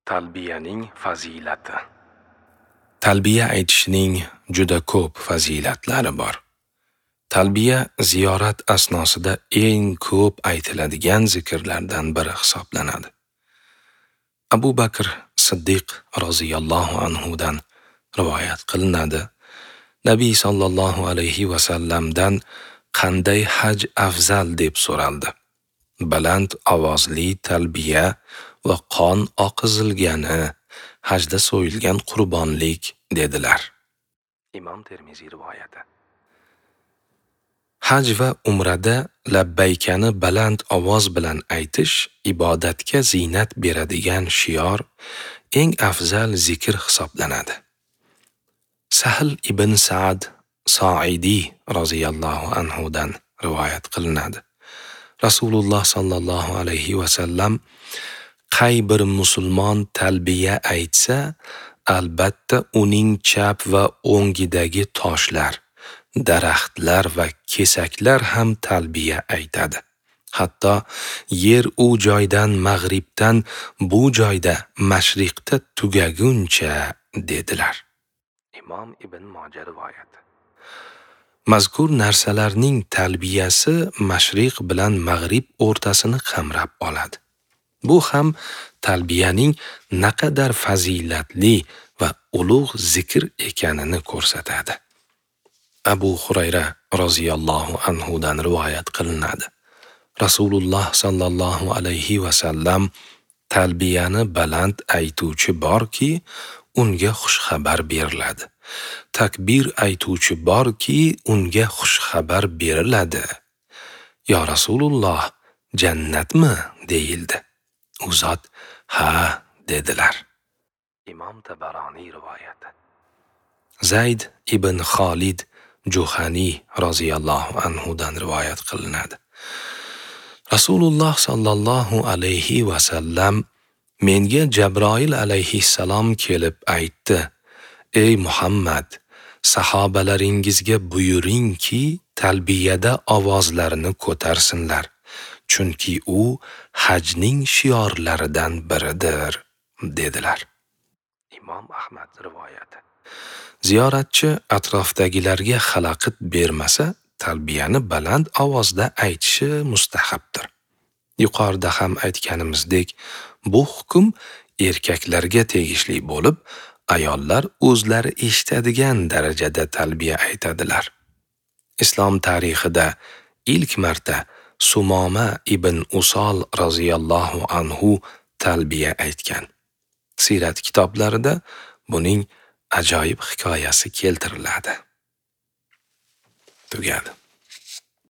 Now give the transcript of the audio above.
Talbiyaning fazilati. Talbiya aytishning juda ko'p fazilatlari bor. Talbiya ziyorat asnosida eng ko'p aytiladigan zikrlardan biri hisoblanadi. Abu Bakr Siddiq roziyallohu anhudan rivoyat qilinadi. Nabiy sallallohu alayhi va sallamdan qanday haj afzal deb so'raldi. Baland ovozli talbiya va qon oqizilgani, hajda so'yilgan qurbonlik dedilar. Imom Termiziy rivoyati. Haj va umrada labbaykani baland ovoz bilan aytish ibodatga ziynat beradigan shior, eng afzal zikr hisoblanadi. Sahl ibn Sa'd Sa'idi roziyallohu anhudan rivoyat qilinadi. Rasululloh sallallohu alayhi va sallam qay bir musulmon talbiya aytsa, albatta uning chap va o'ngidagi toshlar, daraxtlar va kesaklar ham talbiya aytadi. Hatto yer u joydan mag'ribdan bu joyda mashriqda tugaguncha dedilar. Imom Ibn Moja rivoyati. Mazkur narsalarning talbiyasi mashriq bilan mag'rib o'rtasini qamrab oladi. Bu ham talbiyaning naqadar fazilatli va ulug' zikr ekanini ko'rsatadi. Abu Hurayra roziyallohu anhudan rivoyat qilinadi. Rasululloh sallallohu alayhi va sallam talbiyani baland aytuvchi borki, unga xushxabar beriladi. Takbir aytuvchi borki, unga xushxabar beriladi. Ya Rasululloh, jannatmi deyildi. U zot, ha dedilar. Imom Tabaroniy rivoyati. Zayd ibn Xolid Juhani roziyallohu anhudan rivoyat qilinadi. Rasululloh sallallohu alayhi va sallam menga Jabroil alayhissalom kelib aytdi: Ey Muhammad, sahobalaringizga buyuringki, talbiyada ovozlarini ko'tarsinlar, chunki u hajning shiorlaridan biridir, dedilar. Imom Ahmad rivoyati. Ziyoratchi atrofdagilarga xalaqit bermasa, talbiyani baland ovozda aytishi mustahabdir. Yuqorida ham aytganimizdek, bu hukm erkaklarga tegishli bo'lib, ayollar o'zlari eshitadigan darajada talbiya aytadilar. Islom tarixida ilk marta Sumoma ibn Usol roziyallohu anhu talbiya aytgan. Sirat kitoblarida buning ajoyib hikoyasi keltiriladi. Tugadi.